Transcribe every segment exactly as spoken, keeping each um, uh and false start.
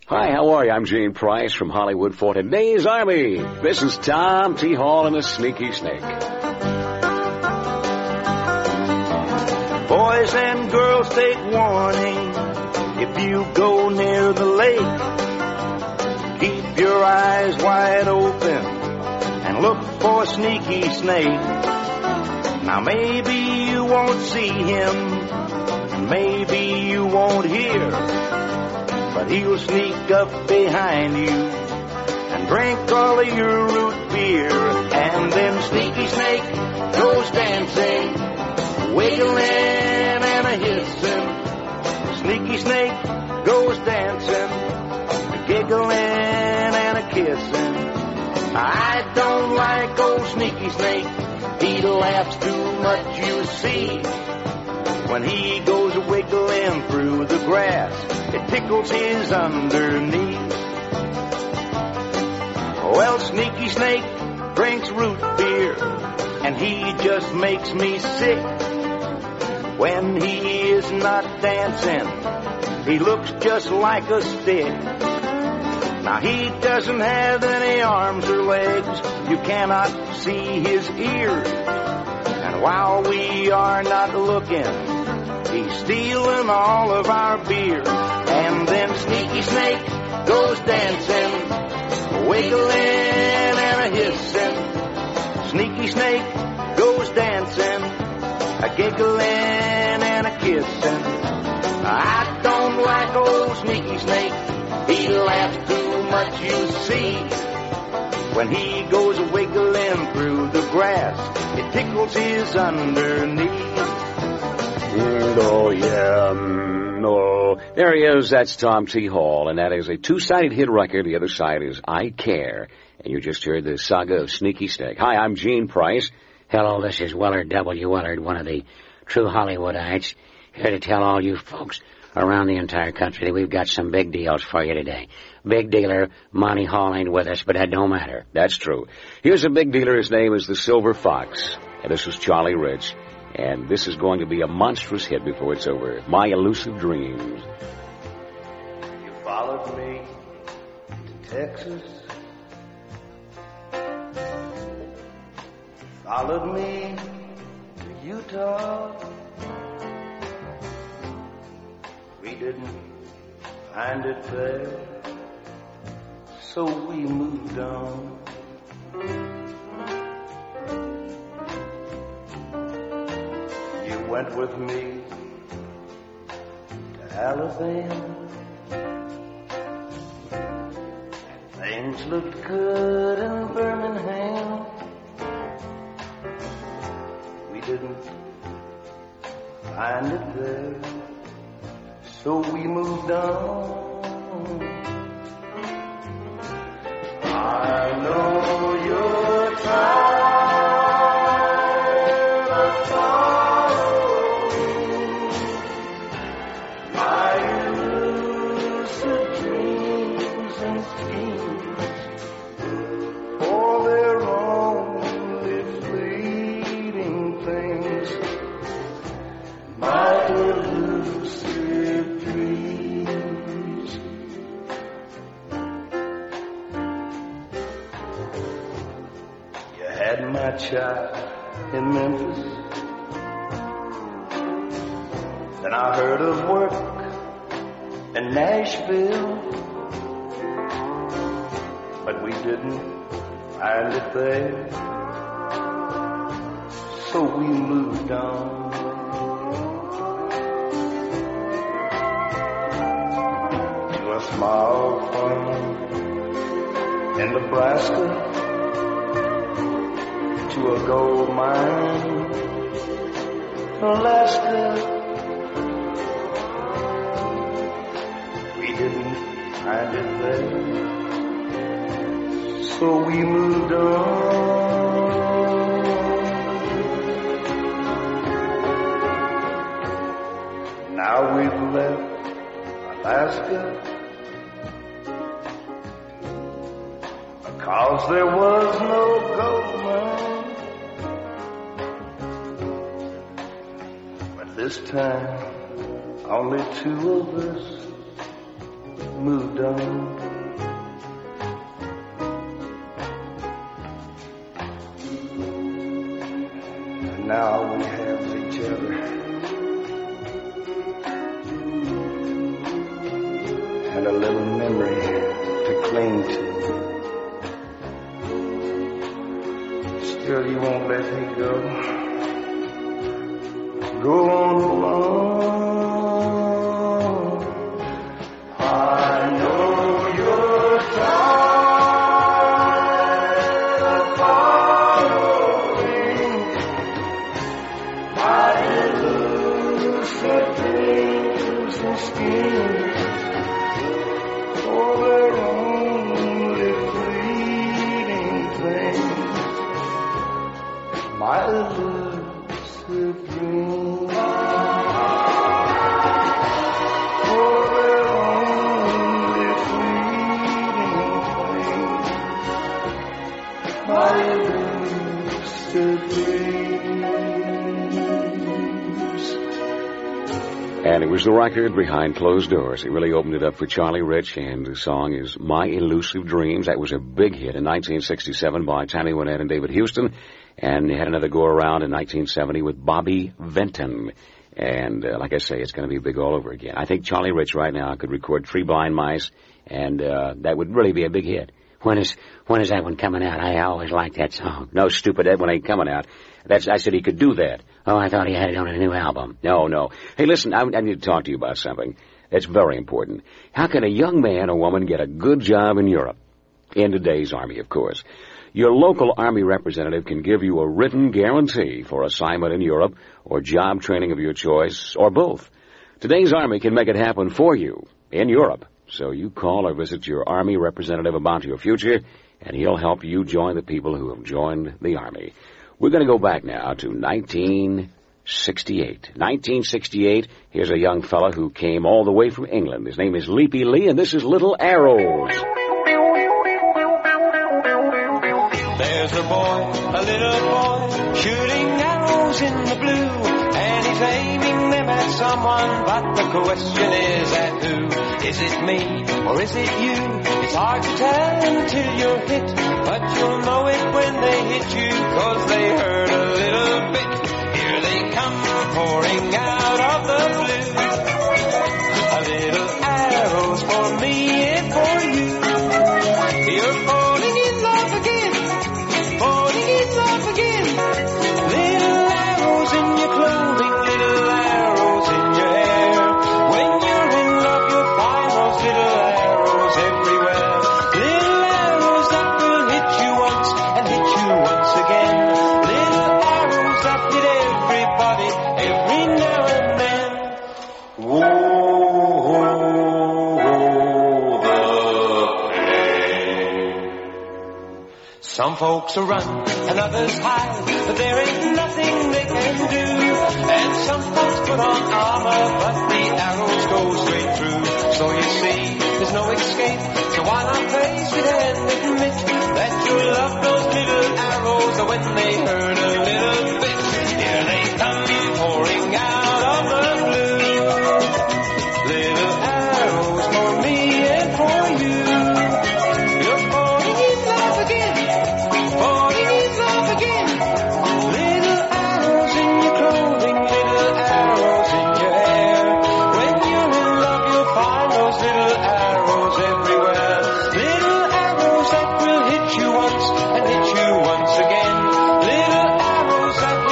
Hi, how are you? I'm Gene Price from Hollywood for today's Army. This is Tom T. Hall and the Sneaky Snake. Boys and girls, take warning. If you go near the lake, keep your eyes wide open and look for Sneaky Snake. Now maybe you won't see him, and maybe you won't hear, but he'll sneak up behind you and drink all of your root beer. And then Sneaky Snake goes dancing, wiggling and a hissing. Sneaky Snake goes dancing, giggling and a kissing. I don't like old Sneaky Snake. He laughs too much, you see. When he goes wiggling through the grass, it tickles his underneath. Well, Sneaky Snake drinks root beer, and he just makes me sick. When he is not dancing, he looks just like a stick. Now he doesn't have any arms or legs, you cannot see his ears. And while we are not looking, he's stealing all of our beer. And then Sneaky Snake goes dancing, wiggling and a hissing. Sneaky Snake goes dancing, a giggling and a kissing. I don't like old Sneaky Snake. He laughs too much, you see. When he goes wiggling through the grass, it tickles his underneath. Mm, oh, yeah. Mm, oh. There he is. That's Tom T. Hall, and that is a two-sided hit record. The other side is I Care. And you just heard the saga of Sneaky Snake. Hi, I'm Gene Price. Hello, this is Willard W. Willard, one of the true Hollywoodites, here to tell all you folks around the entire country that we've got some big deals for you today. Big dealer Monty Hall ain't with us, but that don't matter. That's true. Here's a big dealer. His name is the Silver Fox. And this is Charlie Rich. And this is going to be a monstrous hit before it's over. My Elusive Dreams. You followed me to Texas, followed me to Utah. We didn't find it there, so we moved on. You went with me to Alabama, and things looked good in Birmingham. We didn't find it there, so we moved on. I know you're tired of following my elusive dreams and schemes, for they're only fleeting things. My elusive dreams. You had my child in Memphis, then I heard of work in Nashville, but we didn't find it there, so we moved on. A small farm in Nebraska, to a gold mine in Alaska. We didn't find it there, so we moved on. Now we've left Alaska, 'cause there was no gold mine. But this time, only two of us moved on. And now we have each other. And a little memory to cling to. Still you won't let me go. Go on along. I know you're tired of following my elusive dreams and schemes. For their only fleeting things. My elusive dreams. For their only fleeting things. My elusive dreams. And it was the record behind closed doors. It really opened it up for Charlie Rich, and the song is My Elusive Dreams. That was a big hit in nineteen sixty-seven by Tammy Wynette and David Houston, and they had another go-around in nineteen seventy with Bobby Vinton. And uh, like I say, it's going to be big all over again. I think Charlie Rich right now could record Three Blind Mice, and uh, that would really be a big hit. When is when is that one coming out? I always liked that song. No, stupid, that one ain't coming out. That's I said he could do that. Oh, I thought he had it on a new album. No, no. Hey, listen, I, I need to talk to you about something that's very important. How can a young man or woman get a good job in Europe? In today's Army, of course. Your local Army representative can give you a written guarantee for assignment in Europe or job training of your choice, or both. Today's Army can make it happen for you in Europe. So you call or visit your Army representative about your future, and he'll help you join the people who have joined the Army. We're going to go back now to nineteen sixty-eight. nineteen sixty-eight, here's a young fella who came all the way from England. His name is Leapy Lee, and this is Little Arrows. There's a boy, a little boy, shooting arrows in the blue, and he's aiming them at someone, but the question is at who? Is it me, or is it you? It's hard to tell until you're hit, but you'll know it when they hit you, 'cause they hurt a little bit. Here they come, pouring out of the blue. A little arrows for me and for you. You're falling in love again, falling in love again. Little arrows in your clothing, little arrows in your hair. When you're in love, you'll find those little arrows everywhere. Little arrows that will hit you once and hit you once again. Little arrows that hit everybody every now and then. Whoa, the pain. Some folks will run and others hide, but there ain't nothing they can do. And some folks put on armor, but the arrows go straight through. So you see, there's no escape. So why not face it and admit that you love those little arrows when they hurt a little bit. Here they come, pouring out of the blue. Little arrows for me and for you. You're falling in love again, falling in love again. Little arrows in your clothing, little arrows in your hair. When you're in love, you'll find those little arrows everywhere. Little arrows that will hit you once and hit you once again. Little arrows that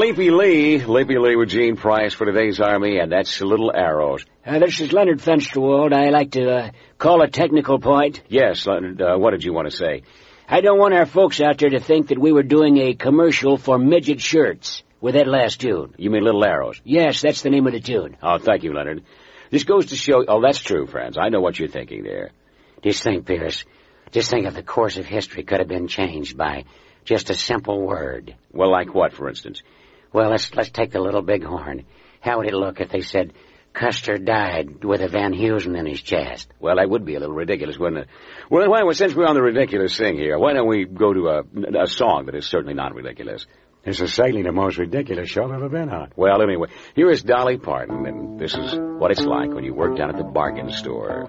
Sleepy Lee. Sleepy Lee with Gene Price for today's Army, and that's Little Arrows. Uh, this is Leonard Fensterwald. I like to uh, call a technical point. Yes, Leonard, uh, what did you want to say? I don't want our folks out there to think that we were doing a commercial for midget shirts with that last tune. You mean Little Arrows? Yes, that's the name of the tune. Oh, thank you, Leonard. This goes to show... Oh, that's true, friends. I know what you're thinking there. Just think, Pierce. Just think if the course of history could have been changed by just a simple word. Well, like what, for instance? Well, let's let's take the Little Bighorn. How would it look if they said Custer died with a Van Heusen in his chest? Well, that would be a little ridiculous, wouldn't it? Well, well, since we're on the ridiculous thing here, why don't we go to a, a song that is certainly not ridiculous? This is certainly the most ridiculous show I've ever been on. Well, anyway, here is Dolly Parton, and this is what it's like when you work down at the bargain store.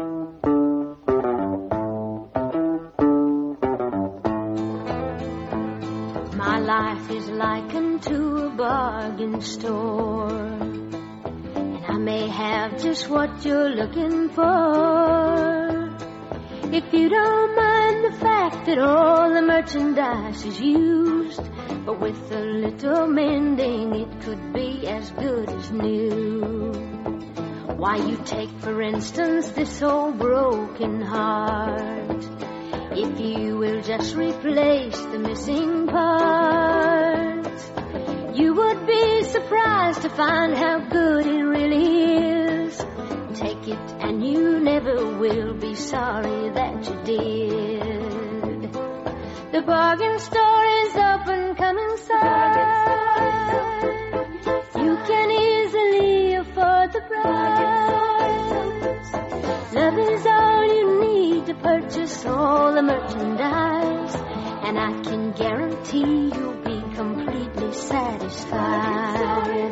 My life is likened to a bargain store, and I may have just what you're looking for. If you don't mind the fact that all the merchandise is used, but with a little mending it could be as good as new. Why, you take for instance this old broken heart. If you will just replace the missing part, you would be surprised to find how good it really is. Take it and you never will be sorry that you did. The bargain store is open, come inside. You can easily afford the price. Love is all you need to purchase all the merchandise, and I can guarantee you'll be completely satisfied.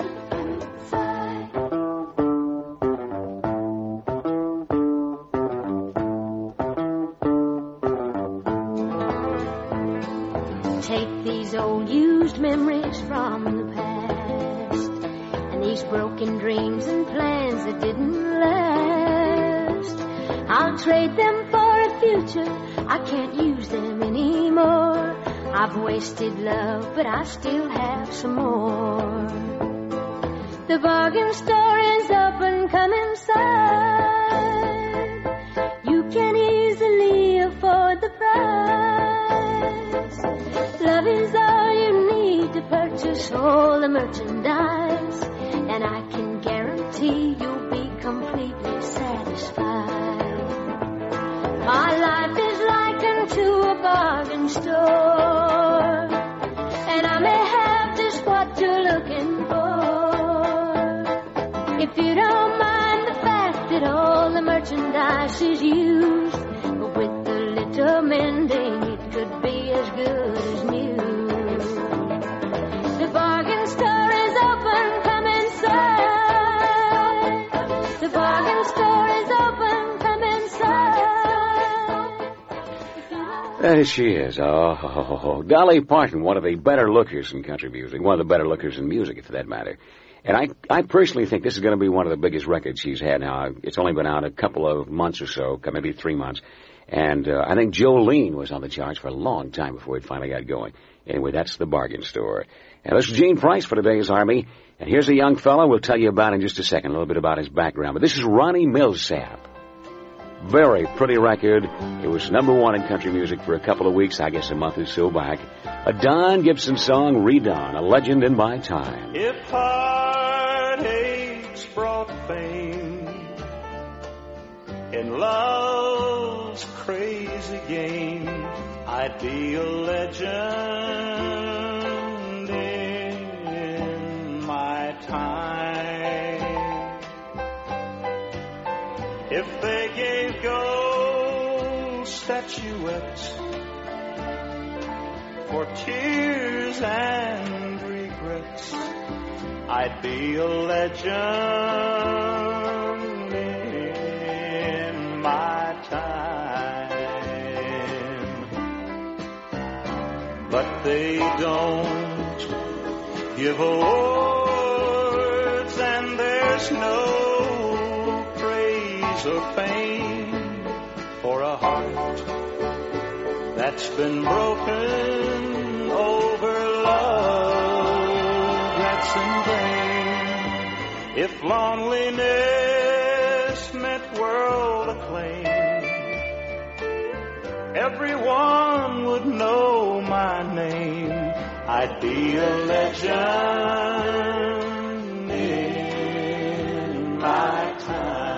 Take these old used memories from the past, and these broken dreams and plans that didn't last. I'll trade them for a future, I can't use them anymore. I've wasted love, but I still have some more. The bargain store is open, come inside. You can easily afford the price. Love is all you need to purchase all the merchandise, and I can guarantee you'll be completely satisfied. My life is likened to a bargain store, and I may have just what you're looking for. If you don't mind the fact that all the merchandise is used, but with a little mending it could be as good as new. The bargain store is open, come inside. The bargain store is open, come inside. There she is. Oh, Dolly Parton, one of the better lookers in country music, one of the better lookers in music, for that matter. And I, I personally think this is going to be one of the biggest records she's had now. It's only been out a couple of months or so, maybe three months. And uh, I think Jolene was on the charts for a long time before it finally got going. Anyway, that's the bargain store. And this is Gene Price for today's Army. And here's a young fellow we'll tell you about in just a second, a little bit about his background. But this is Ronnie Millsap. Very pretty record. It was number one in country music for a couple of weeks, I guess a month or so back. A Don Gibson song redone, a legend in my time. If heartaches brought fame in love's crazy game, I'd be a legend in my time. If they gave gold statuettes for tears and regrets, I'd be a legend in my time. But they don't give awards, and there's no praise or fame for a heart that's been broken over love. If loneliness meant world acclaim, everyone would know my name. I'd be a legend in my time.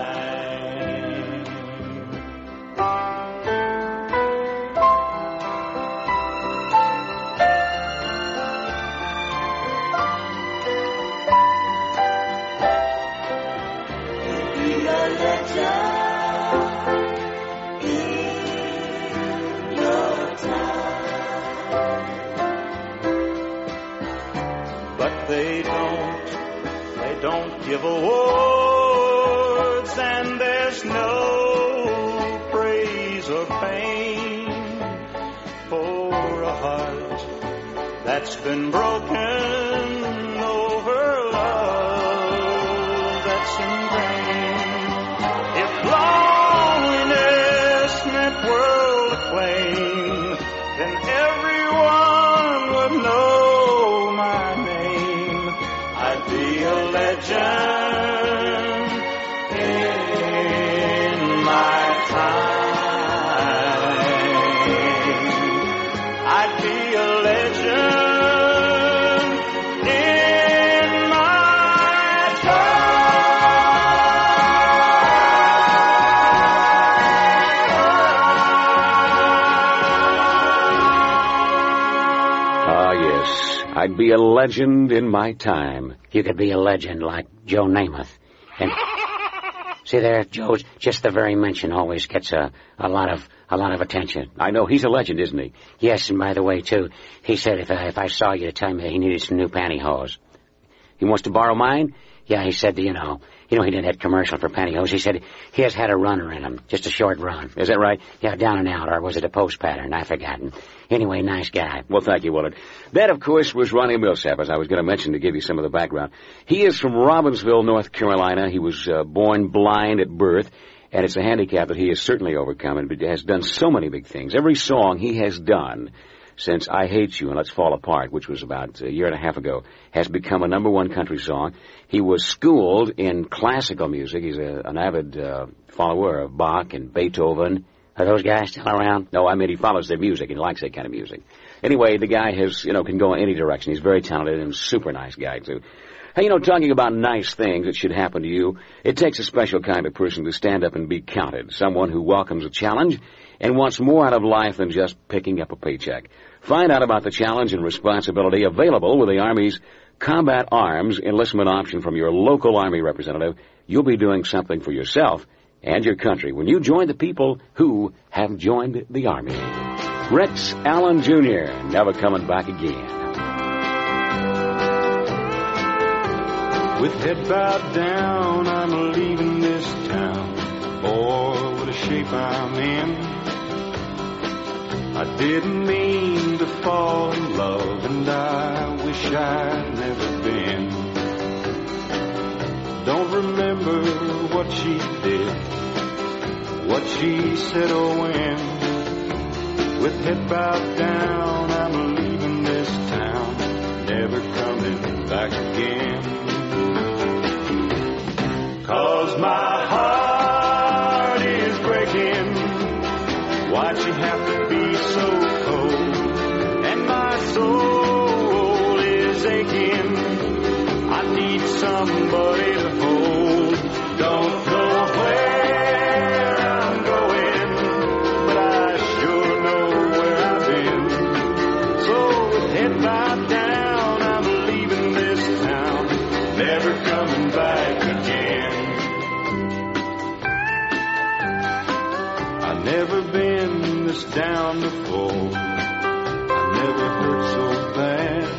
They don't, they don't give awards, and there's no praise or fame for a heart that's been broken over love that's in vain. If loneliness meant world acclaim, then everyone would know my name. I'd be a legend in my time. I'd be a legend in my time. Ah, yes. I'd be a legend in my time. You could be a legend like Joe Namath. And see there, Joe's just the very mention always gets a, a lot of a lot of attention. I know he's a legend, isn't he? Yes, and by the way, too, he said if I, if I saw you to tell me that he needed some new pantyhose. He wants to borrow mine? Yeah, he said, you know, you know, he did that commercial for pantyhose. He said he has had a runner in him, just a short run. Is that right? Yeah, down and out, or was it a post pattern? I've forgotten. Anyway, nice guy. Well, thank you, Willard. That, of course, was Ronnie Millsap, as I was going to mention to give you some of the background. He is from Robbinsville, North Carolina. He was uh, born blind at birth, and it's a handicap that he has certainly overcome and has done so many big things. Every song he has done since I Hate You and Let's Fall Apart, which was about a year and a half ago, has become a number one country song. He was schooled in classical music. He's a, an avid uh, follower of Bach and Beethoven. Are those guys still around? No, I mean, he follows their music and likes that kind of music. Anyway, the guy has, you know, can go in any direction. He's very talented and a super nice guy, too. Hey, you know, talking about nice things that should happen to you, it takes a special kind of person to stand up and be counted. Someone who welcomes a challenge and wants more out of life than just picking up a paycheck. Find out about the challenge and responsibility available with the Army's Combat Arms enlistment option from your local Army representative. You'll be doing something for yourself and your country when you join the people who have joined the Army. Rex Allen Junior, never coming back again. With head bowed down, I'm leaving this town. Boy, what a shape I'm in. I didn't mean to fall in love, and I wish I'd never been. Don't remember what she did, what she said or when. With head bowed down, I'm leaving this town, never coming back again. 'Cause my heart is breaking. Why'd she have to be so cold? And my soul is aching. I need somebody to hold. Don't know where I'm going, but I sure know where I've been. So with head bowed down, I'm leaving this town, never coming back again. I've never been this down before. I never hurt so bad.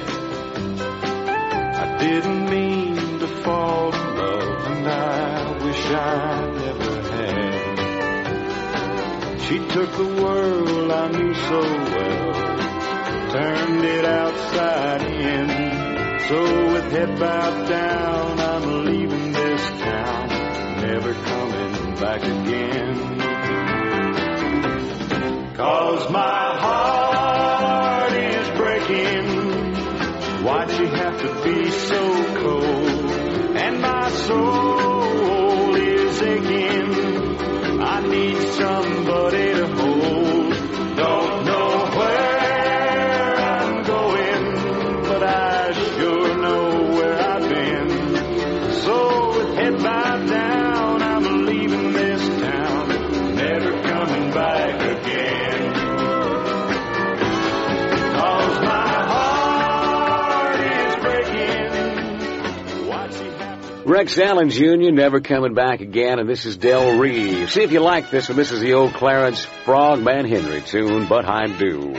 I didn't mean to fall in love, and I wish I never had. She took the world I knew so well, turned it outside in. So with head bowed down, I'm leaving this town, never coming back again. 'Cause my heart is breaking. Why'd she have to be so cold? And my soul is aching. I need somebody to hold. Don't know where I'm going, but I sure know where I've been. So with head bowed down, I'm leaving this town, never coming back again. Cause my heart is breaking. Why'd she have to... Rex Allen Junior, Never Coming Back Again, and this is Del Reeves. See if you like this one. This is the old Clarence Frogman Henry tune, But I Do.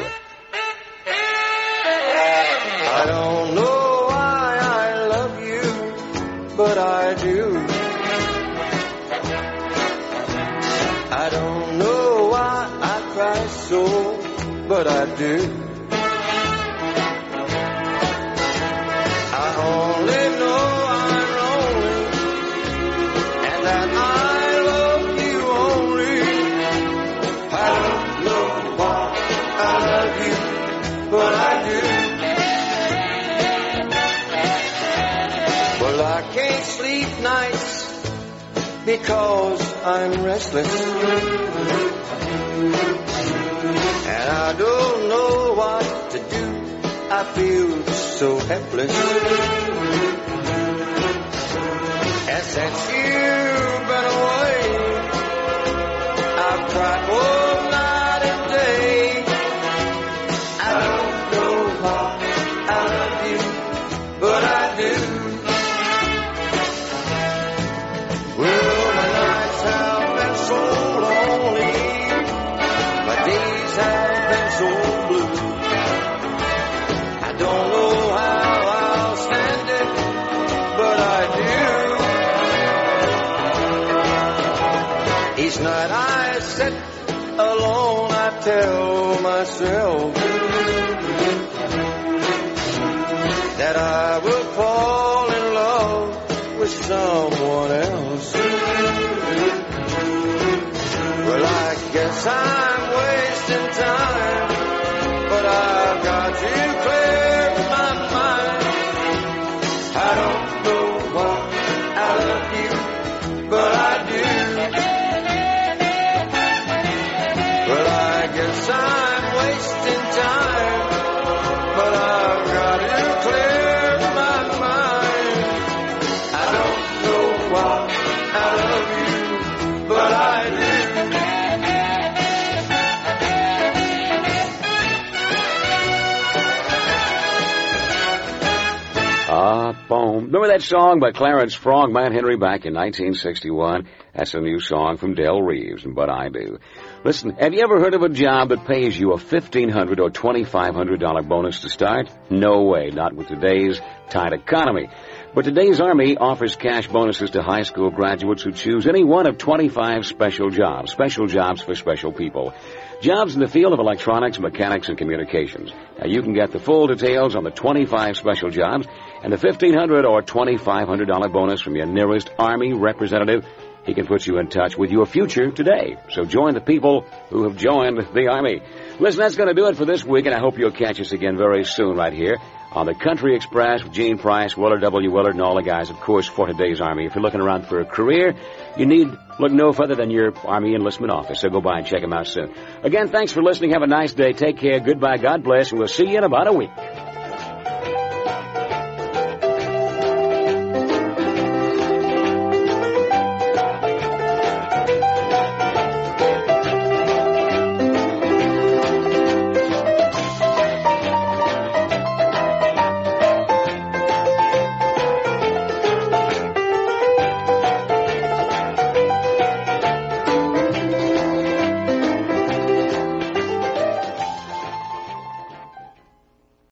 I don't know why I love you, but I do. I don't know why I cry so, but I do. I only know I'm lonely, and that I love you only. I don't know why I love you, but I do. Well, I can't sleep nights because I'm restless, and I don't know what to do. I feel so helpless. And since you've been away, I've cried all night and day. I don't know why I love you, but I do. Well, my nights have been so lonely, my days have been so blue. I don't know how I'll stand it, but I do. Each night I sit alone, I tell myself that I will fall in love with someone else. Well, I guess I'm wasting time, but I've got to clear my mind. I don't know why I love you, but I do. Well, I guess I'm wasting time, but I've got to clear my mind. I don't know why I love you, but I do. Ah, boom. Remember that song by Clarence Frogman Henry back in nineteen sixty-one? That's a new song from Del Reeves, and But I Do. Listen, have you ever heard of a job that pays you a fifteen hundred dollars or twenty-five hundred dollars bonus to start? No way, not with today's tight economy. But today's Army offers cash bonuses to high school graduates who choose any one of twenty-five special jobs, special jobs for special people. Jobs in the field of electronics, mechanics, and communications. Now, you can get the full details on the twenty-five special jobs and the fifteen hundred dollars or twenty-five hundred dollars bonus from your nearest Army representative. He can put you in touch with your future today. So join the people who have joined the Army. Listen, that's going to do it for this week, and I hope you'll catch us again very soon right here on the Country Express with Gene Price, Willard W. Willard, and all the guys, of course, for today's Army. If you're looking around for a career, you need look no further than your Army enlistment office. So go by and check them out soon. Again, thanks for listening. Have a nice day. Take care. Goodbye. God bless. And we'll see you in about a week.